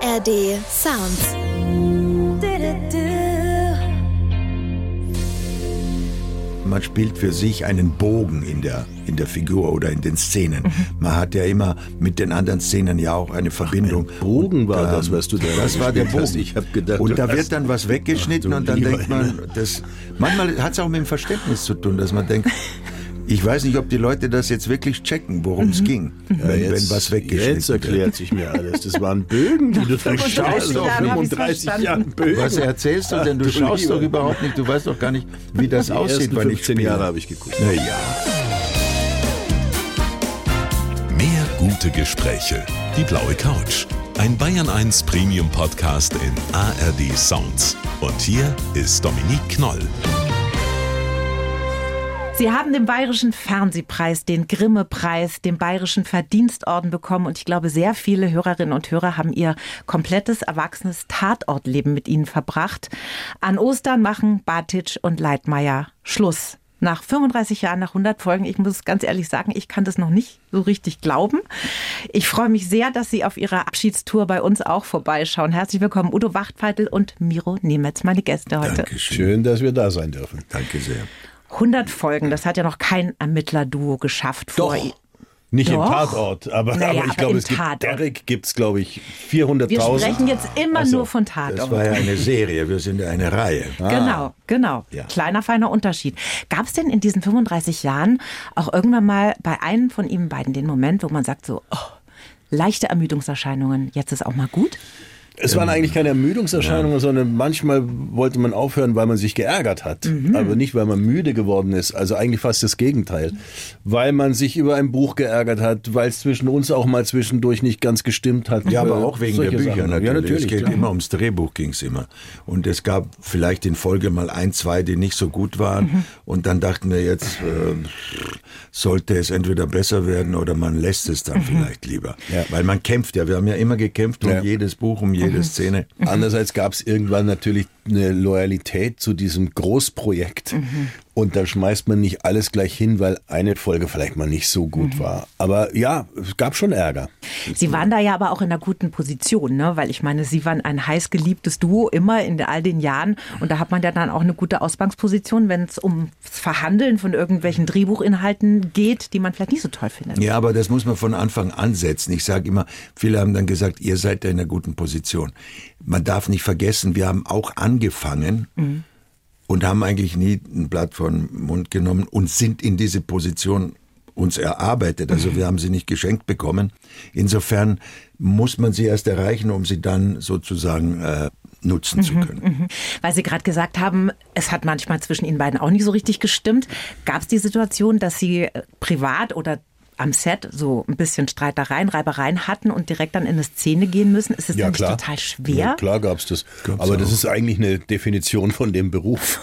ARD Sounds. Man spielt für sich einen Bogen in der Figur oder in den Szenen. Man hat ja immer mit den anderen Szenen ja auch eine Verbindung. Bogen war das, was du da Das war der Bogen. hast. Ich hab gedacht, und da wird dann was weggeschnitten und dann denkt man, manchmal hat es auch mit dem Verständnis zu tun, dass man denkt, ich weiß nicht, ob die Leute das jetzt wirklich checken, worum es ging, wenn was weggeschnitten wird. Jetzt erklärt sich mir alles. Das waren Bögen, die du durchschaust. 35 Jahren Bögen. Was erzählst du denn? Du schaust doch überhaupt nicht, du weißt doch gar nicht, wie das aussieht, wenn ich 15 spiele. Jahre habe ich geguckt. Naja. Mehr gute Gespräche. Die blaue Couch. Ein Bayern 1 Premium Podcast in ARD Sounds. Und hier ist Dominique Knoll. Sie haben den Bayerischen Fernsehpreis, den Grimme-Preis, den Bayerischen Verdienstorden bekommen und ich glaube, sehr viele Hörerinnen und Hörer haben ihr komplettes erwachsenes Tatortleben mit Ihnen verbracht. An Ostern machen Bartitsch und Leitmayr Schluss. Nach 35 Jahren, nach 100 Folgen, ich muss ganz ehrlich sagen, ich kann das noch nicht so richtig glauben. Ich freue mich sehr, dass Sie auf Ihrer Abschiedstour bei uns auch vorbeischauen. Herzlich willkommen, Udo Wachtfeitel und Miro Nemetz, meine Gäste heute. Dankeschön. Schön, dass wir da sein dürfen. Danke sehr. 100 Folgen, das hat ja noch kein Ermittlerduo geschafft. Doch. Nicht im Doch. Tatort, aber ich glaube, es gibt Derek gibt's, glaube ich, 400.000. Wir sprechen jetzt immer nur von Das Tatort. war ja eine Serie, wir sind ja eine Reihe. Genau. Ja. Kleiner, feiner Unterschied. Gab es denn in diesen 35 Jahren auch irgendwann mal bei einem von Ihnen beiden den Moment, wo man sagt so, leichte Ermüdungserscheinungen, jetzt ist auch mal gut? Es waren eigentlich keine Ermüdungserscheinungen, sondern manchmal wollte man aufhören, weil man sich geärgert hat. Aber nicht, weil man müde geworden ist. Also eigentlich fast das Gegenteil. Weil man sich über ein Buch geärgert hat, weil es zwischen uns auch mal zwischendurch nicht ganz gestimmt hat. Ja, aber auch wegen der Bücher Sachen. natürlich. Ja, natürlich. Es geht klar. immer ums Drehbuch, ging es immer. Und es gab vielleicht in Folge mal 1, 2, die nicht so gut waren. Und dann dachten wir jetzt, sollte es entweder besser werden oder man lässt es dann vielleicht lieber. Ja. Weil man kämpft ja, wir haben ja immer gekämpft um jedes Buch, um jede Szene. Andererseits gab es irgendwann natürlich eine Loyalität zu diesem Großprojekt. Und da schmeißt man nicht alles gleich hin, weil eine Folge vielleicht mal nicht so gut war. Aber ja, es gab schon Ärger. Sie waren da ja aber auch in einer guten Position, ne? Weil ich meine, Sie waren ein heiß geliebtes Duo immer in all den Jahren. Und da hat man ja dann auch eine gute Ausgangsposition, wenn es ums Verhandeln von irgendwelchen Drehbuchinhalten geht, die man vielleicht nicht so toll findet. Ja, aber das muss man von Anfang an setzen. Ich sage immer, viele haben dann gesagt, ihr seid in einer guten Position. Man darf nicht vergessen, wir haben auch angefangen und haben eigentlich nie ein Blatt vom Mund genommen und sind in diese Position uns erarbeitet. Also wir haben sie nicht geschenkt bekommen. Insofern muss man sie erst erreichen, um sie dann sozusagen nutzen zu können. Weil Sie gerade gesagt haben, es hat manchmal zwischen Ihnen beiden auch nicht so richtig gestimmt. Gab es die Situation, dass Sie privat oder am Set so ein bisschen Streitereien, Reibereien hatten und direkt dann in eine Szene gehen müssen? Ist es dann nicht total schwer? Ja, klar gab's das. Aber das ist eigentlich eine Definition von dem Beruf,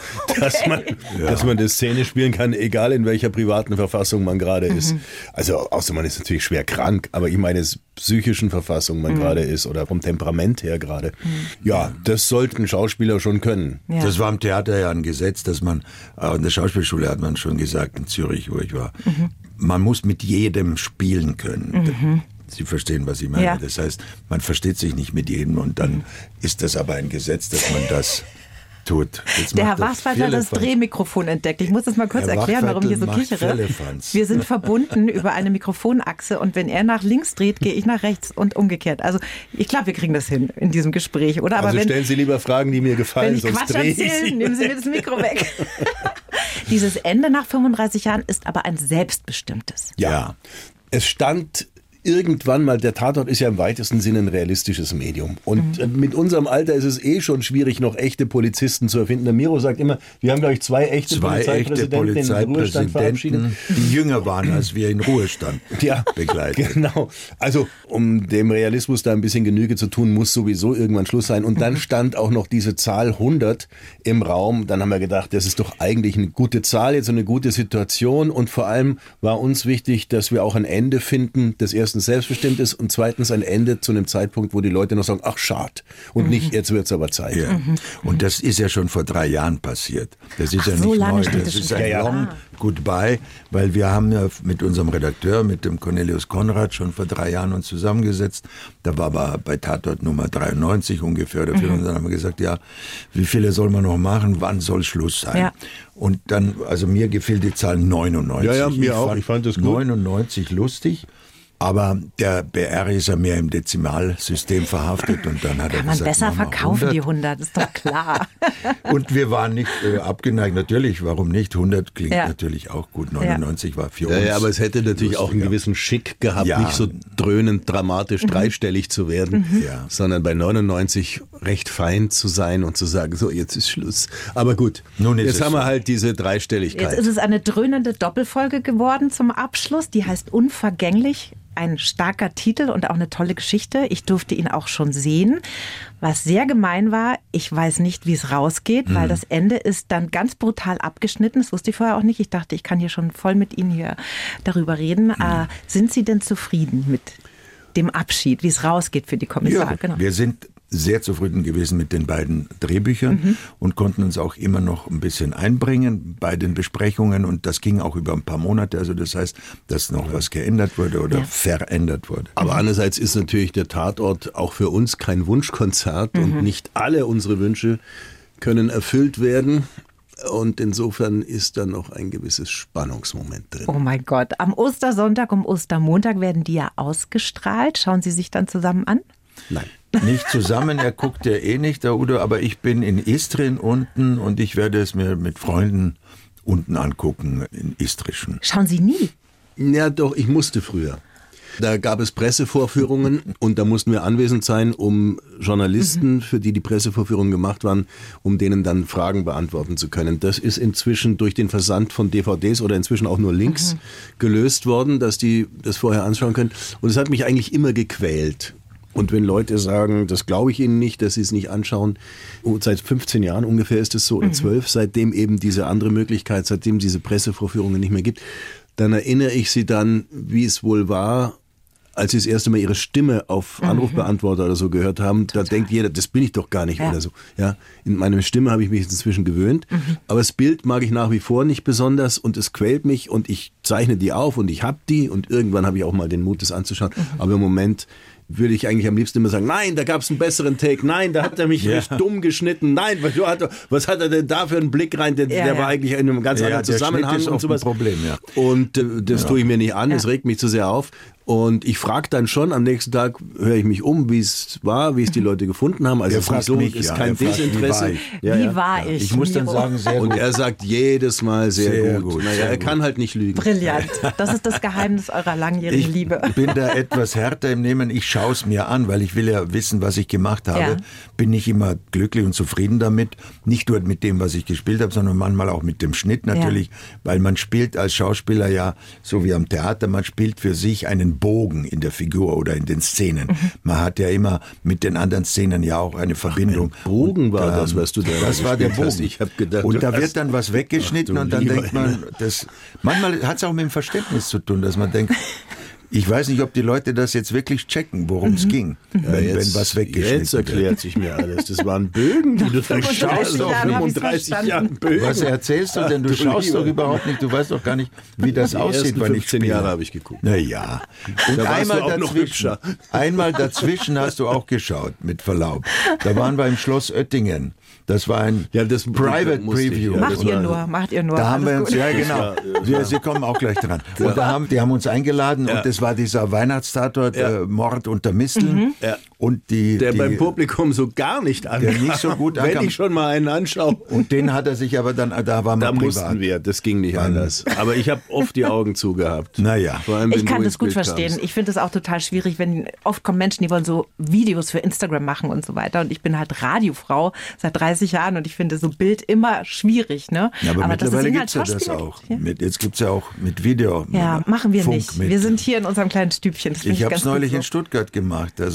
dass man das Szene spielen kann, egal in welcher privaten Verfassung man gerade ist. Also außer man ist natürlich schwer krank, aber ich meine, psychischen Verfassung man gerade ist oder vom Temperament her gerade. Ja, das sollten Schauspieler schon können. Ja. Das war im Theater ja ein Gesetz, dass man, in der Schauspielschule hat man schon gesagt, in Zürich, wo ich war, man muss mit jedem spielen können. Sie verstehen, was ich meine. Ja. Das heißt, man versteht sich nicht mit jedem und dann ist das aber ein Gesetz, dass man das tut. Jetzt Der macht Herr Wachtfeitel hat das Drehmikrofon entdeckt. Ich muss das mal kurz Herr erklären, warum ich hier so Wachtfeitel kichere. macht Firlefanz. Wir sind verbunden über eine Mikrofonachse und wenn er nach links dreht, gehe ich nach rechts und umgekehrt. Also ich glaube, wir kriegen das hin in diesem Gespräch, oder? Also Aber stellen Sie lieber Fragen, die mir wenn gefallen, ich sonst Quatsch drehe ich erzähle, sie. nehmen Sie mir das Mikro weg. Dieses Ende nach 35 Jahren ist aber ein selbstbestimmtes. Ja. Es stand irgendwann mal, der Tatort ist ja im weitesten Sinne ein realistisches Medium. Und mit unserem Alter ist es schon schwierig, noch echte Polizisten zu erfinden. Der Miro sagt immer, wir haben, glaube ich, zwei echte Polizeipräsidenten in den Ruhestand verabschiedet. Die jünger waren, als wir in Ruhestand begleitet. Genau. Also, um dem Realismus da ein bisschen Genüge zu tun, muss sowieso irgendwann Schluss sein. Und dann stand auch noch diese Zahl 100 im Raum. Dann haben wir gedacht, das ist doch eigentlich eine gute Zahl, jetzt eine gute Situation. Und vor allem war uns wichtig, dass wir auch ein Ende finden des ersten erstens selbstbestimmt ist und zweitens ein Ende zu einem Zeitpunkt, wo die Leute noch sagen, ach schade und nicht, jetzt wird's aber Zeit. Ja. Und das ist ja schon vor 3 Jahren passiert. Das ist ja nicht so lange neu, steht das es ist schon ein fest. long goodbye, weil wir haben ja mit unserem Redakteur, mit dem Cornelius Konrad, schon vor 3 Jahren uns zusammengesetzt. Da war aber bei Tatort Nummer 93 ungefähr oder 400, und dann haben wir gesagt, ja, wie viele soll man noch machen, wann soll Schluss sein? Ja. Und dann, also mir gefiel die Zahl 99. Ja, mir auch. Ich fand das gut. 99 lustig. Aber der BR ist ja mehr im Dezimalsystem verhaftet und dann hat er Kann man gesagt, besser machen wir verkaufen, 100. die 100, ist doch klar. Und wir waren nicht abgeneigt, natürlich, warum nicht? 100 klingt natürlich auch gut, 99 war für uns. Ja, aber es hätte natürlich auch einen gewissen Schick gehabt, nicht so dröhnend dramatisch dreistellig zu werden, sondern bei 99 recht fein zu sein und zu sagen, so, jetzt ist Schluss. Aber gut, jetzt haben wir halt diese Dreistelligkeit. Jetzt ist es eine dröhnende Doppelfolge geworden zum Abschluss, die heißt Unvergänglich. Ein starker Titel und auch eine tolle Geschichte. Ich durfte ihn auch schon sehen. Was sehr gemein war, ich weiß nicht, wie es rausgeht, weil das Ende ist dann ganz brutal abgeschnitten. Das wusste ich vorher auch nicht. Ich dachte, ich kann hier schon voll mit Ihnen hier darüber reden. Sind Sie denn zufrieden mit dem Abschied, wie es rausgeht für die Kommissare? Ja, Genau. wir sind sehr zufrieden gewesen mit den beiden Drehbüchern und konnten uns auch immer noch ein bisschen einbringen bei den Besprechungen und das ging auch über ein paar Monate, also das heißt, dass noch was geändert wurde oder verändert wurde. Aber andererseits ist natürlich der Tatort auch für uns kein Wunschkonzert und nicht alle unsere Wünsche können erfüllt werden. Und insofern ist da noch ein gewisses Spannungsmoment drin. Oh mein Gott, am Ostersonntag und Ostermontag werden die ja ausgestrahlt. Schauen Sie sich dann zusammen an? Nein. Nicht zusammen, er guckt ja eh nicht, der Udo, aber ich bin in Istrien unten und ich werde es mir mit Freunden unten angucken, in Istrischen. Schauen Sie nie? Ja doch, ich musste früher. Da gab es Pressevorführungen und da mussten wir anwesend sein, um Journalisten, für die Pressevorführungen gemacht waren, um denen dann Fragen beantworten zu können. Das ist inzwischen durch den Versand von DVDs oder inzwischen auch nur Links gelöst worden, dass die das vorher anschauen können. Und es hat mich eigentlich immer gequält. Und wenn Leute sagen, das glaube ich ihnen nicht, dass sie es nicht anschauen, und seit 15 Jahren ungefähr ist es so, oder 12, seitdem eben diese andere Möglichkeit, seitdem diese Pressevorführungen nicht mehr gibt, dann erinnere ich sie dann, wie es wohl war, als sie das erste Mal ihre Stimme auf Anrufbeantworter oder so gehört haben. Da denkt jeder, das bin ich doch gar nicht oder so. Ja, in meine Stimme habe ich mich inzwischen gewöhnt, aber das Bild mag ich nach wie vor nicht besonders und es quält mich und ich zeichne die auf und ich habe die und irgendwann habe ich auch mal den Mut, das anzuschauen. Aber im Moment würde ich eigentlich am liebsten immer sagen, nein, da gab es einen besseren Take, nein, da hat er mich recht dumm geschnitten, nein, was hat er denn da für einen Blick rein, der war eigentlich in einem ganz anderen Zusammenhang ist und sowas. Ein Problem, Und das tue ich mir nicht an, es regt mich zu sehr auf. Und ich frage dann schon, am nächsten Tag höre ich mich um, wie es war, wie es die Leute gefunden haben. Also es ist kein Desinteresse. Wie war ich? Ich muss dann sagen, sehr gut. Und er sagt jedes Mal sehr gut. Naja, er kann halt nicht lügen. Brillant. Das ist das Geheimnis eurer langjährigen Liebe. Ich bin da etwas härter im Nehmen. Ich schaue es mir an, weil ich will ja wissen, was ich gemacht habe. Ja. Bin nicht immer glücklich und zufrieden damit. Nicht nur mit dem, was ich gespielt habe, sondern manchmal auch mit dem Schnitt natürlich. Weil man spielt als Schauspieler ja, so wie am Theater, man spielt für sich einen Bogen in der Figur oder in den Szenen. Man hat ja immer mit den anderen Szenen ja auch eine Verbindung. Ein Bogen war das, was du da Das war der Bogen. hast. Ich hab gedacht, und da wird dann was weggeschnitten und dann denkt man, manchmal hat es auch mit dem Verständnis zu tun, dass man denkt, ich weiß nicht, ob die Leute das jetzt wirklich checken, worum es ging, wenn was weggeschnitten Jetzt erklärt sich mir alles. Das waren Bögen, die du da schaust. Jahren habe ich's 35 verstanden. Jahren Bögen. Was erzählst du denn? Du schaust doch überhaupt nicht, du weißt doch gar nicht, wie das Die aussieht, ersten wenn ich 15 spiele. Jahre habe ich geguckt. Naja. Und Da warst du auch noch hübscher. Einmal dazwischen hast du auch geschaut, mit Verlaub. Da waren wir im Schloss Oettingen. Das war ein Private Preview. Ja, Macht ihr nur. Da haben wir uns, gut. ja genau, Sie kommen auch gleich dran. Und die haben uns eingeladen und das war dieser Weihnachtstatort Mord unter Misteln. Und der beim Publikum so gar nicht ankam. Der nicht so gut ankam. Wenn ich schon mal einen anschaue. Und den hat er sich aber dann, da war man Da privat. mussten wir, das ging nicht anders. Aber ich habe oft die Augen zugehabt. Naja. Vor allem, wenn Ich kann du das ins gut Bild verstehen. kamst. Ich finde es auch total schwierig, wenn oft kommen Menschen, die wollen so Videos für Instagram machen und so weiter. Und ich bin halt Radiofrau seit 30 Jahren und ich finde so Bild immer schwierig. Ne? Ja, aber mittlerweile gibt gibt's ja das auch. Ja. Jetzt gibt's ja auch mit Video. Ja, machen wir Funk nicht. mit. Wir sind hier in unserem kleinen Stübchen. Das finde Ich habe ganz es neulich gut in Stuttgart gemacht, also beim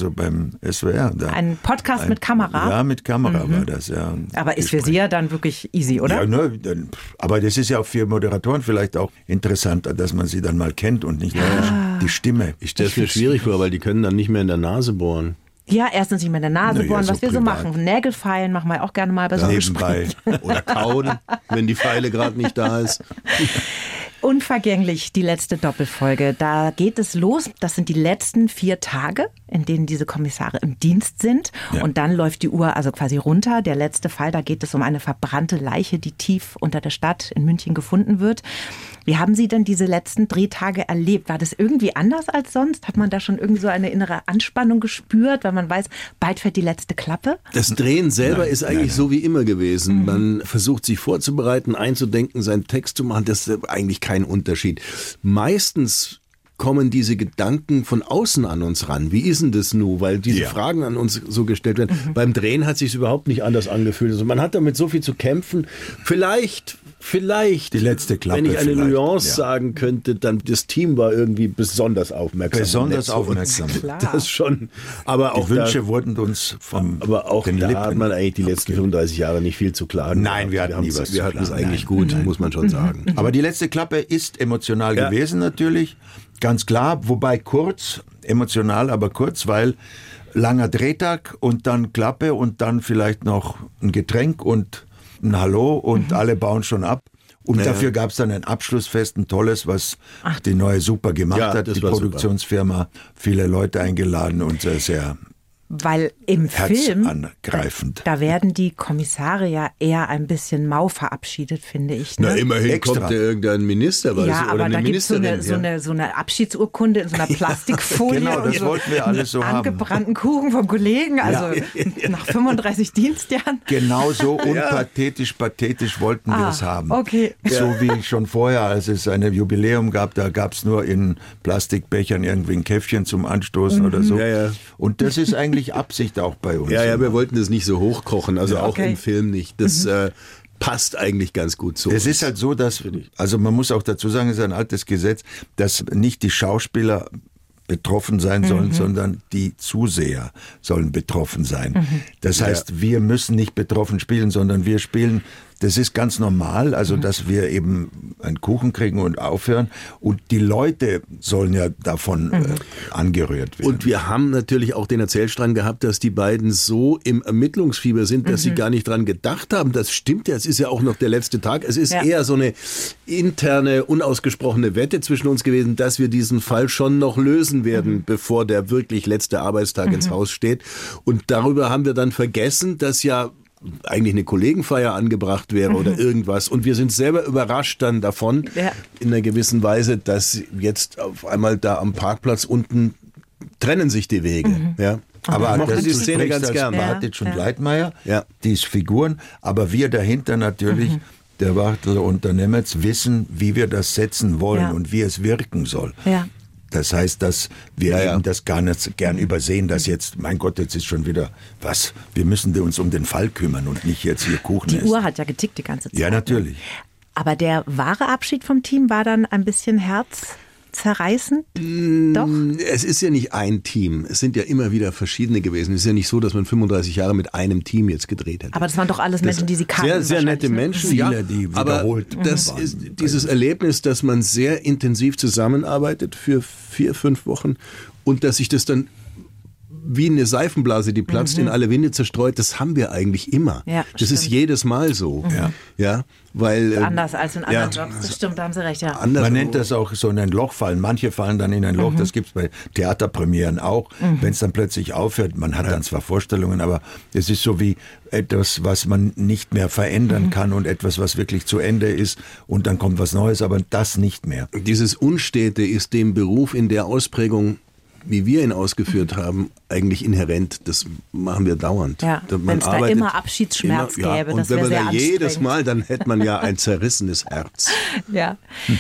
SWR. Ein Podcast mit Kamera? Ja, mit Kamera war das, ja. Aber ist für Sie ja dann wirklich easy, oder? Ja, ne, aber das ist ja auch für Moderatoren vielleicht auch interessanter, dass man sie dann mal kennt und nicht die Stimme. Ich stelle es mir schwierig vor, weil die können dann nicht mehr in der Nase bohren. Ja, erstens nicht mehr in der Nase bohren, was wir privat so machen. Nägel feilen machen wir auch gerne mal bei so einem Gespräch. Oder kauen, wenn die Feile gerade nicht da ist. Unvergänglich, die letzte Doppelfolge. Da geht es los. Das sind die letzten 4 Tage, in denen diese Kommissare im Dienst sind. Ja. Und dann läuft die Uhr also quasi runter. Der letzte Fall, da geht es um eine verbrannte Leiche, die tief unter der Stadt in München gefunden wird. Wie haben Sie denn diese letzten Drehtage erlebt? War das irgendwie anders als sonst? Hat man da schon irgendwie so eine innere Anspannung gespürt, weil man weiß, bald fällt die letzte Klappe? Das Drehen selber ist eigentlich so wie immer gewesen. Man versucht sich vorzubereiten, einzudenken, seinen Text zu machen. Das ist eigentlich kein Unterschied. Meistens kommen diese Gedanken von außen an uns ran. Wie ist denn das nun? Weil diese Fragen an uns so gestellt werden. Beim Drehen hat es sich überhaupt nicht anders angefühlt. Also man hat damit so viel zu kämpfen. Vielleicht die letzte Klappe, wenn ich eine Nuance sagen könnte, dann das Team war irgendwie besonders aufmerksam. Das schon. Aber auch die Wünsche wurden uns aber auch den Lippen hat man eigentlich die letzten 35 Jahre nicht viel zu klagen. Nein, wir hatten es eigentlich gut, muss man schon sagen. Aber die letzte Klappe ist emotional gewesen natürlich, ganz klar. Wobei kurz, emotional, aber kurz, weil langer Drehtag und dann Klappe und dann vielleicht noch ein Getränk und ein Hallo und alle bauen schon ab. Und dafür gab es dann ein Abschlussfest, ein tolles, was die neue Super gemacht hat, die Produktionsfirma, viele Leute eingeladen und sehr Weil im Film, angreifend. Da werden die Kommissare ja eher ein bisschen mau verabschiedet, finde ich. Ne? Na, immerhin kommt ja irgendein Minister, oder aber eine da gibt es so eine Abschiedsurkunde in so einer Plastikfolie. Genau, das und wollten wir alles so haben. Angebrannten Kuchen vom Kollegen, also nach 35 Dienstjahren. Genau so unpathetisch, pathetisch wollten wir es haben. Okay. So wie schon vorher, als es ein Jubiläum gab, da gab es nur in Plastikbechern irgendwie ein Käffchen zum Anstoßen oder so. Ja. Und das ist eigentlich Absicht auch bei uns. Ja, wir wollten das nicht so hochkochen, also auch im Film nicht. Das passt eigentlich ganz gut zu uns. Es ist halt so, dass, also man muss auch dazu sagen, es ist ein altes Gesetz, dass nicht die Schauspieler betroffen sein sollen, sondern die Zuseher sollen betroffen sein. Das heißt, wir müssen nicht betroffen spielen, sondern wir spielen. Das ist ganz normal, also dass wir eben einen Kuchen kriegen und aufhören. Und die Leute sollen ja davon angerührt werden. Und wir haben natürlich auch den Erzählstrang gehabt, dass die beiden so im Ermittlungsfieber sind, dass sie gar nicht dran gedacht haben. Das stimmt ja, es ist ja auch noch der letzte Tag. Es ist eher so eine interne, unausgesprochene Wette zwischen uns gewesen, dass wir diesen Fall schon noch lösen werden, bevor der wirklich letzte Arbeitstag ins Haus steht. Und darüber haben wir dann vergessen, dass ja eigentlich eine Kollegenfeier angebracht wäre oder irgendwas. Und wir sind selber überrascht dann davon, in einer gewissen Weise, dass jetzt auf einmal da am Parkplatz unten trennen sich die Wege. Ja. Aber ich mochte die Szene ganz gern. Bartic und Leitmeier, die Figuren, aber wir dahinter natürlich, der Wachtel und der Nemetz, wissen, wie wir das setzen wollen und wie es wirken soll. Ja. Das heißt, dass wir eben das gar nicht gern übersehen, dass jetzt, mein Gott, jetzt ist schon wieder was. Wir müssen uns um den Fall kümmern und nicht jetzt hier Kuchen essen. Die Uhr hat ja getickt die ganze Zeit. Ja, natürlich. Aber der wahre Abschied vom Team war dann ein bisschen herzzerreißend? Doch? Es ist ja nicht ein Team. Es sind ja immer wieder verschiedene gewesen. Es ist ja nicht so, dass man 35 Jahre mit einem Team jetzt gedreht hätte. Aber das waren doch alles Menschen, die Sie kannten. Sehr, sehr nette Menschen. Viele, die wiederholt aber das ist dieses Erlebnis, dass man sehr intensiv zusammenarbeitet für 4-5 Wochen und dass sich das dann wie eine Seifenblase, die platzt, in alle Winde zerstreut, das haben wir eigentlich immer. Ja, das ist jedes Mal so. Ja, weil, anders als in anderen Jobs, das stimmt, da haben Sie recht. Ja. Man nennt das auch so ein Loch fallen. Manche fallen dann in ein Loch, das gibt es bei Theaterpremieren auch. Wenn es dann plötzlich aufhört, man hat dann zwar Vorstellungen, aber es ist so wie etwas, was man nicht mehr verändern kann und etwas, was wirklich zu Ende ist und dann kommt was Neues, aber das nicht mehr. Dieses Unstete ist dem Beruf in der Ausprägung, wie wir ihn ausgeführt haben, eigentlich inhärent. Das machen wir dauernd. Ja, wenn es da immer Abschiedsschmerz gäbe, und das wenn wäre man sehr da jedes Mal, dann hätte man ja ein zerrissenes Herz. Ja.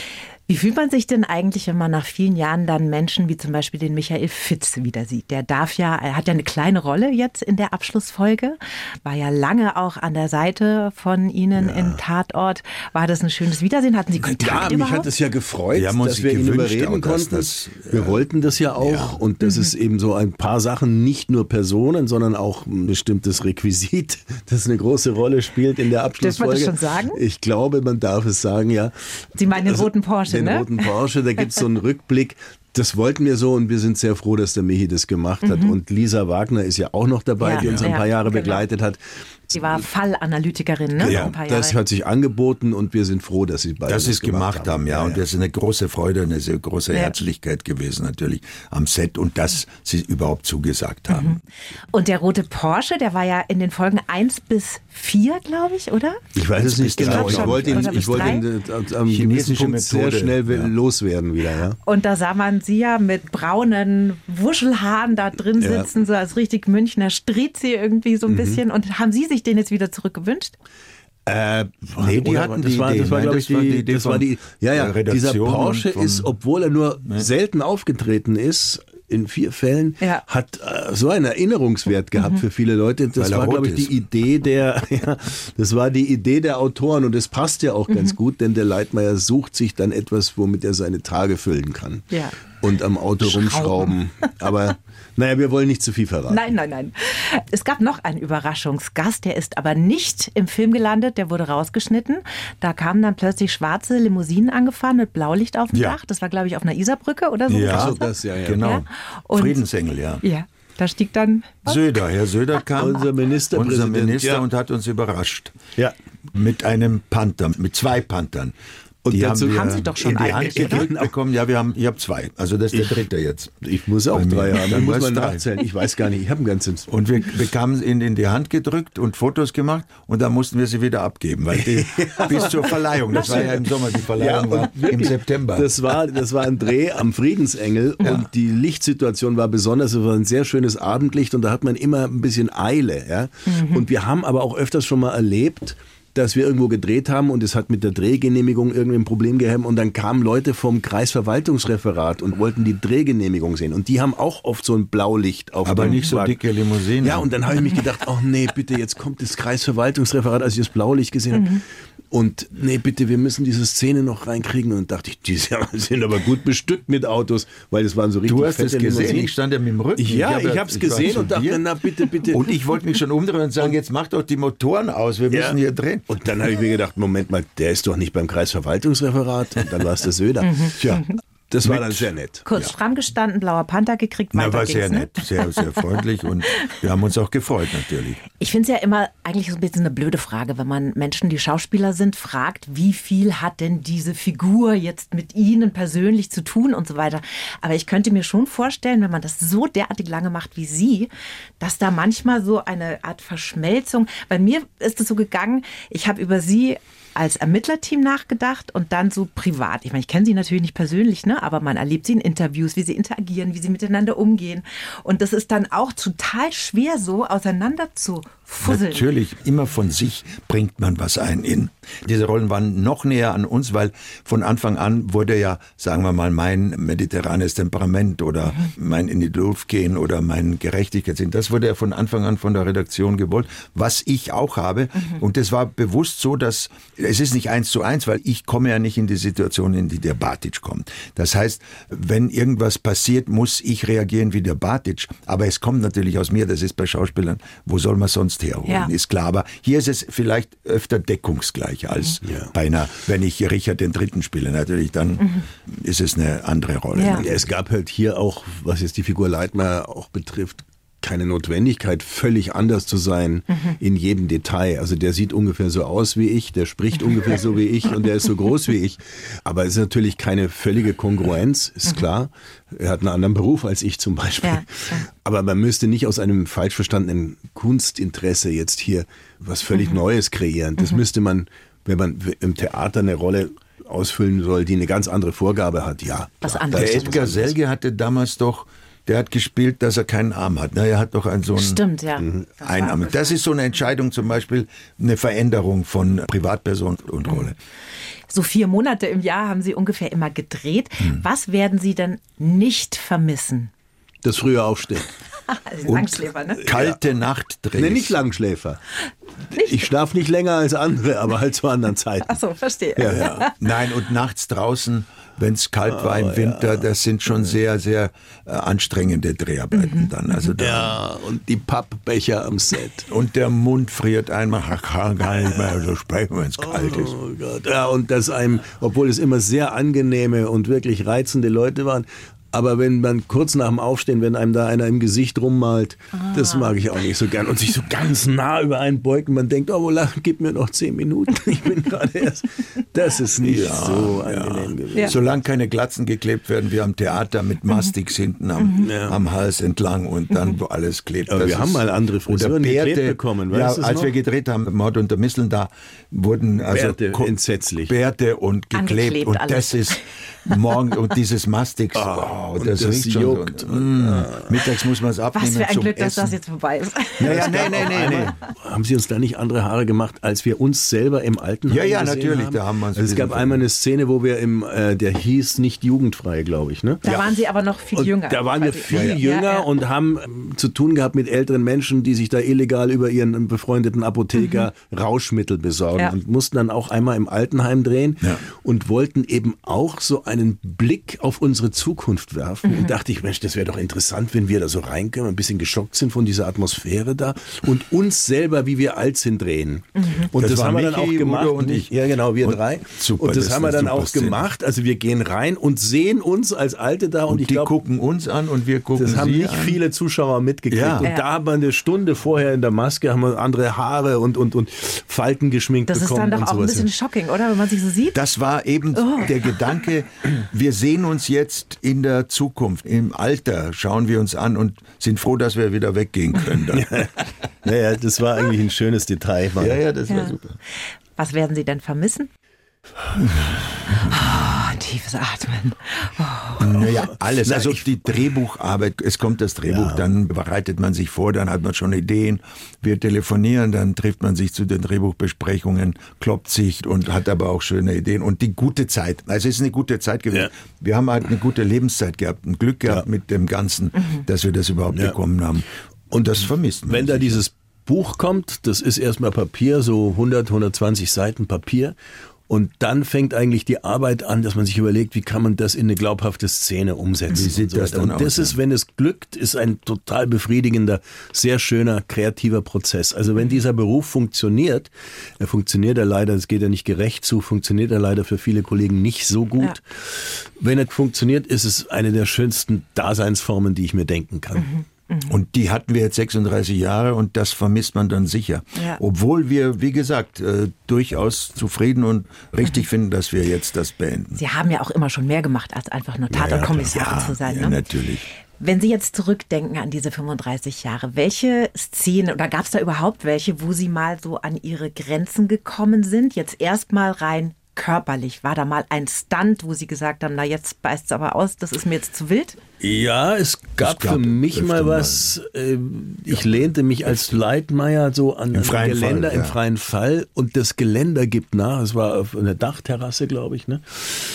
Wie fühlt man sich denn eigentlich, wenn man nach vielen Jahren dann Menschen wie zum Beispiel den Michael Fitz wieder sieht? Er hat ja eine kleine Rolle jetzt in der Abschlussfolge, war ja lange auch an der Seite von Ihnen im Tatort. War das ein schönes Wiedersehen? Hatten Sie Kontakt überhaupt? Mich hat es ja gefreut, dass wir ihn überreden konnten. Wir wollten das ja auch und das ist eben so ein paar Sachen, nicht nur Personen, sondern auch ein bestimmtes Requisit, das eine große Rolle spielt in der Abschlussfolge. Darf man das schon sagen? Ich glaube, man darf es sagen, ja. Sie meinen den roten Porsche, den roten Porsche, da gibt es so einen Rückblick. Das wollten wir so und wir sind sehr froh, dass der Michi das gemacht hat. Und Lisa Wagner ist ja auch noch dabei, die uns ein paar Jahre begleitet hat. Sie war Fallanalytikerin, ne? Ja, das hat sich angeboten und wir sind froh, dass sie beide das gemacht haben. Ja. Und das ist eine große Freude, eine sehr große Herzlichkeit gewesen natürlich am Set und dass sie überhaupt zugesagt haben. Und der rote Porsche, der war ja in den Folgen 1 bis 4, glaube ich, oder? Ich weiß es nicht genau. Ich wollte ihn am gewissen Punkt sehr schnell loswerden wieder. Ja. Und da sah man sie ja mit braunen Wuschelhaaren da drin sitzen, so als richtig Münchner Strizi irgendwie so ein bisschen. Und haben Sie sich den jetzt wieder zurückgewünscht? Nee, die hatten die Idee. Das war, glaube ich, die dieser Porsche ist, obwohl er nur selten aufgetreten ist, in 4 Fällen, hat so einen Erinnerungswert gehabt für viele Leute. Das war, glaube ich, die Idee der Autoren und es passt ja auch ganz gut, denn der Leitmayr sucht sich dann etwas, womit er seine Tage füllen kann. Ja. Und am Auto rumschrauben. Aber naja, wir wollen nicht zu viel verraten. Nein. Es gab noch einen Überraschungsgast, der ist aber nicht im Film gelandet, der wurde rausgeschnitten. Da kamen dann plötzlich schwarze Limousinen angefahren mit Blaulicht auf dem Dach. Das war, glaube ich, auf einer Isarbrücke oder so. Ja, genau. Ja. Und Friedensengel, Ja, da stieg dann... Söder, Herr Söder kam, unser Minister und hat uns überrascht. Ja. Mit einem Panther, mit 2 Panthern. Und die haben Sie doch schon in die Hand gedrückt bekommen. Ja, ich habe 2. Also das ist der 3. jetzt. Ich muss auch 3 haben. Dann muss man nachzählen. Ich weiß gar nicht. Ich habe ein ganzes. Und wir bekamen ihn in die Hand gedrückt und Fotos gemacht und dann mussten wir sie wieder abgeben, weil bis zur Verleihung. Das war ja im Sommer, die Verleihung war im September. Das war ein Dreh am Friedensengel und die Lichtsituation war besonders. Es war ein sehr schönes Abendlicht und da hat man immer ein bisschen Eile. Ja? Und wir haben aber auch öfters schon mal erlebt, dass wir irgendwo gedreht haben und es hat mit der Drehgenehmigung irgendwie ein Problem gehabt und dann kamen Leute vom Kreisverwaltungsreferat und wollten die Drehgenehmigung sehen und die haben auch oft so ein Blaulicht auf dem Aber nicht so dicke Limousinen. Ja, und dann habe ich mich gedacht, oh nee, bitte, jetzt kommt das Kreisverwaltungsreferat, als ich das Blaulicht gesehen habe. Und nee, bitte, wir müssen diese Szene noch reinkriegen. Und dachte ich, die sind aber gut bestückt mit Autos, weil das waren so richtig fette Limousinen. Du hast es gesehen, ich stand ja mit dem Rücken. Ich habe es gesehen und dachte, na bitte. Und ich wollte mich schon umdrehen und sagen, jetzt mach doch die Motoren aus, wir müssen hier drehen. Und dann habe ich mir gedacht, Moment mal, der ist doch nicht beim Kreisverwaltungsreferat. Und dann war es der Söder. Tja. Das war dann sehr nett. Kurz stramm gestanden, blauer Panther gekriegt. War sehr nett, sehr, sehr freundlich und wir haben uns auch gefreut natürlich. Ich finde es ja immer eigentlich so ein bisschen eine blöde Frage, wenn man Menschen, die Schauspieler sind, fragt, wie viel hat denn diese Figur jetzt mit ihnen persönlich zu tun und so weiter. Aber ich könnte mir schon vorstellen, wenn man das so derartig lange macht wie Sie, dass da manchmal so eine Art Verschmelzung, bei mir ist es so gegangen, ich habe über Sie als Ermittlerteam nachgedacht und dann so privat. Ich meine, ich kenne Sie natürlich nicht persönlich, ne? Aber man erlebt Sie in Interviews, wie Sie interagieren, wie Sie miteinander umgehen. Und das ist dann auch total schwer, so auseinander zu fusseln. Natürlich, immer von sich bringt man was ein. Diese Rollen waren noch näher an uns, weil von Anfang an wurde ja, sagen wir mal, mein mediterranes Temperament oder mein in die Luft gehen oder mein Gerechtigkeitssinn, das wurde ja von Anfang an von der Redaktion gewollt, was ich auch habe. Und das war bewusst so, dass es ist nicht 1:1, weil ich komme ja nicht in die Situation, in die der Batic kommt. Das heißt, wenn irgendwas passiert, muss ich reagieren wie der Batic. Aber es kommt natürlich aus mir, das ist bei Schauspielern, wo soll man sonst herholen, ist klar. Aber hier ist es vielleicht öfter deckungsgleich als bei einer, wenn ich Richard III. Spiele, natürlich, dann ist es eine andere Rolle. Ja. Es gab halt hier auch, was jetzt die Figur Leitmayr auch betrifft, keine Notwendigkeit, völlig anders zu sein in jedem Detail. Also der sieht ungefähr so aus wie ich, der spricht ungefähr so wie ich und der ist so groß wie ich. Aber es ist natürlich keine völlige Kongruenz, ist klar. Er hat einen anderen Beruf als ich zum Beispiel. Ja. Aber man müsste nicht aus einem falsch verstandenen Kunstinteresse jetzt hier was völlig Neues kreieren. Das müsste man, wenn man im Theater eine Rolle ausfüllen soll, die eine ganz andere Vorgabe hat, Was anderes. Der Edgar Selge hatte damals doch Der hat gespielt, dass er keinen Arm hat. Na, er hat doch so einen Stimmt, ja. Einarm. Das ist so eine Entscheidung, zum Beispiel eine Veränderung von Privatperson und Rolle. So 4 Monate im Jahr haben Sie ungefähr immer gedreht. Was werden Sie denn nicht vermissen? Das frühe Aufstehen. Langschläfer, ne? Kalte Nachtdrehs. Nee, nicht Langschläfer. Ich schlafe nicht länger als andere, aber halt zu anderen Zeiten. Ach so, verstehe. Ja. Nein, und nachts draußen, wenn es kalt war im Winter, das sind schon sehr, sehr anstrengende Dreharbeiten dann. Also ja, und die Pappbecher am Set. Und der Mund friert einmal, kann gar nicht mehr so sprechen, wenn es kalt ist. Oh Gott. Ja, und das einem, obwohl es immer sehr angenehme und wirklich reizende Leute waren, aber wenn man kurz nach dem Aufstehen, wenn einem da einer im Gesicht rummalt, das mag ich auch nicht so gern. Und sich so ganz nah über einen beugt und man denkt, oh, gib mir noch 10 Minuten. Ich bin gerade erst. Das ist nicht so angenehm gewesen. Ja. Solange keine Glatzen geklebt werden, wie am Theater mit Mastix hinten am Hals entlang und dann wo alles klebt. Aber wir haben mal andere Frisuren gedreht bekommen. Weißt du, als wir gedreht haben, Mord unter Misteln, da wurden Bärte entsetzlich. Bärte und geklebt. Und alles. Das ist morgen und dieses Mastix. Und das riecht schon. juckt. Mittags muss man es abnehmen. Was für ein zum Glück, dass Essen. das jetzt vorbei ist. Naja, nee. Haben Sie uns da nicht andere Haare gemacht, als wir uns selber im Altenheim Ja, gesehen natürlich. haben? Da haben wir uns Es gab einmal eine Szene, wo wir der hieß nicht jugendfrei, glaube ich. Ne? Da waren Sie aber noch viel jünger. Da waren wir viel jünger und haben zu tun gehabt mit älteren Menschen, die sich da illegal über ihren befreundeten Apotheker Rauschmittel besorgen und mussten dann auch einmal im Altenheim drehen und wollten eben auch so einen Blick auf unsere Zukunft werfen. Und dachte ich, Mensch, das wäre doch interessant, wenn wir da so reinkommen, ein bisschen geschockt sind von dieser Atmosphäre da und uns selber, wie wir alt sind, drehen. Und das haben wir dann auch gemacht. Udo und ich. Ja, genau, wir 3. Super, und das haben wir dann auch Szene. gemacht. Also wir gehen rein und sehen uns als Alte da. Und ich die glaube, gucken uns an und wir gucken sie das haben nicht an. viele Zuschauer mitgekriegt. Ja. Und da haben wir eine Stunde vorher in der Maske haben wir andere Haare und Falten geschminkt das bekommen. Das ist dann doch auch ein bisschen shocking, oder? Wenn man sich so sieht. Das war eben der Gedanke, wir sehen uns jetzt in der Zukunft, im Alter, schauen wir uns an und sind froh, dass wir wieder weggehen können. Dann. Naja, das war eigentlich ein schönes Detail. Ja, das war super. Was werden Sie denn vermissen? Tiefes Atmen. Naja, alles. Also die Drehbucharbeit, es kommt das Drehbuch, dann bereitet man sich vor, dann hat man schon Ideen. Wir telefonieren, dann trifft man sich zu den Drehbuchbesprechungen, kloppt sich und hat aber auch schöne Ideen. Und die gute Zeit, also es ist eine gute Zeit gewesen. Ja. Wir haben halt eine gute Lebenszeit gehabt, ein Glück gehabt mit dem Ganzen, dass wir das überhaupt bekommen haben. Und das vermisst man. Wenn da dieses Buch kommt, das ist erstmal Papier, so 100, 120 Seiten Papier. Und dann fängt eigentlich die Arbeit an, dass man sich überlegt, wie kann man das in eine glaubhafte Szene umsetzen. Wie sieht das dann aus? Und das ist, wenn es glückt, ist ein total befriedigender, sehr schöner, kreativer Prozess. Also wenn dieser Beruf funktioniert, er funktioniert ja leider, es geht ja nicht gerecht zu, funktioniert er leider für viele Kollegen nicht so gut. Ja. Wenn er funktioniert, ist es eine der schönsten Daseinsformen, die ich mir denken kann. Und die hatten wir jetzt 36 Jahre und das vermisst man dann sicher. Ja. Obwohl wir, wie gesagt, durchaus zufrieden und richtig finden, dass wir jetzt das beenden. Sie haben ja auch immer schon mehr gemacht, als einfach nur Tatortkommissarin zu sein. Ja, natürlich. Wenn Sie jetzt zurückdenken an diese 35 Jahre, welche Szene oder gab es da überhaupt welche, wo Sie mal so an Ihre Grenzen gekommen sind? Jetzt erstmal rein körperlich. War da mal ein Stunt, wo Sie gesagt haben, na jetzt beißt es aber aus, das ist mir jetzt zu wild? Ja, es gab für mich mal was, ich lehnte mich als Leitmeier so an ein Geländer im freien Fall und das Geländer gibt nach, es war auf einer Dachterrasse, glaube ich, ne?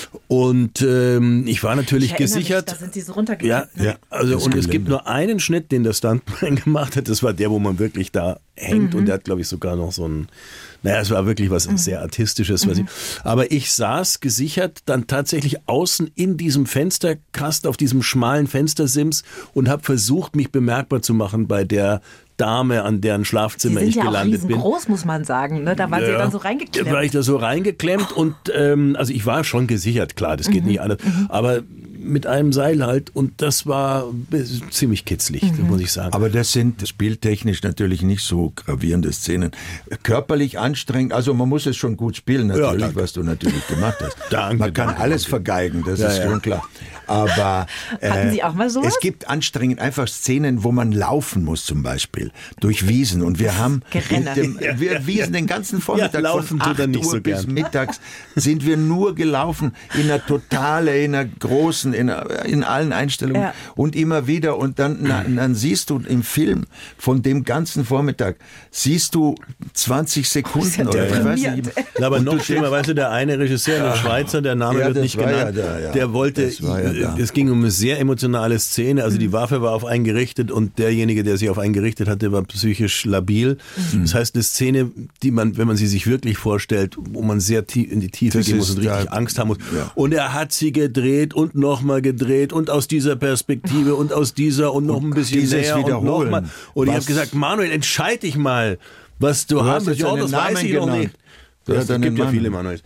Und ich war natürlich gesichert. Da sind Sie so runtergegangen. Ja, also und es gibt nur einen Schnitt, den der Stuntman gemacht hat, das war der, wo man wirklich da hängt und der hat, glaube ich, sogar noch so ein, naja, es war wirklich was sehr Artistisches. Aber ich saß gesichert dann tatsächlich außen in diesem Fensterkasten, auf diesem schmalen Fenstersims und habe versucht, mich bemerkbar zu machen bei der Dame, an deren Schlafzimmer ich gelandet bin. Sie sind ja auch riesengroß, muss man sagen. Ne? Da waren Sie dann so reingeklemmt. Da war ich da so reingeklemmt und also ich war schon gesichert, klar, das geht nicht anders. Aber mit einem Seil halt und das war ziemlich kitzlig, muss ich sagen. Aber das sind spieltechnisch natürlich nicht so gravierende Szenen. Körperlich anstrengend, also man muss es schon gut spielen natürlich, was du natürlich gemacht hast. Danke, man kann alles vergeigen, das ist schon klar. Aber hatten Sie auch mal sowas? Es gibt anstrengend einfach Szenen, wo man laufen muss zum Beispiel, durch Wiesen. Und wir haben Wiesen den ganzen Vormittag laufen von 8 Uhr bis mittags sind wir nur gelaufen in einer Totale, in einer großen, in allen Einstellungen und immer wieder. Und dann siehst du im Film von dem ganzen Vormittag, siehst du 20 Sekunden oder ich weiß nicht. Aber noch schlimmer, weißt du, der eine Regisseur, der Schweizer, der Name wird nicht genannt, der wollte, es ging um eine sehr emotionale Szene, also die Waffe war auf einen gerichtet und derjenige, der sich auf einen gerichtet hatte, war psychisch labil. Das heißt, eine Szene, die man, wenn man sie sich wirklich vorstellt, wo man sehr tief in die Tiefe gehen muss und richtig Angst haben muss. Ja. Und er hat sie gedreht und nochmal gedreht und aus dieser Perspektive und aus dieser und noch ein bisschen näher und nochmal. Und ich habe gesagt, Manuel, entscheid dich mal, was du hast. Ja, das weiß ich noch nicht. Es gibt ja viele Manuels.